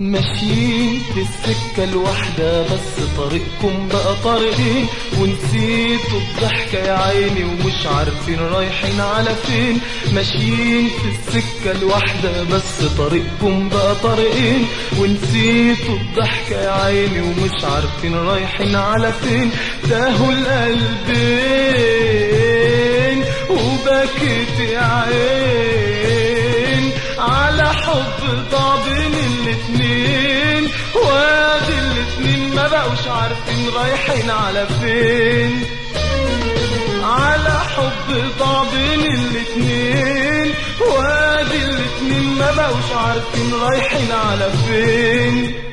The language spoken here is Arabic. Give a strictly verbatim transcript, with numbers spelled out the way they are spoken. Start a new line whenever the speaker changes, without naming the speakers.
ماشيين في السكة الواحدة بس طريقكم بقى طريقين، ونسيتوا الضحكة يا عيني ومش عارفين رايحين على فين. ماشيين في السكة الواحدة بس طريقكم بقى طريقين، ونسيتوا الضحكة يا عيني ومش عارفين رايحين على فين. تاهوا القلبين وبكيت يا عين على حب ضاع بين الاتنين، وادي الاتنين ما بقوش عارفين رايحين على فين. على حب ضاع بين الاتنين، وادي الاتنين ما بقوش عارفين رايحين على فين.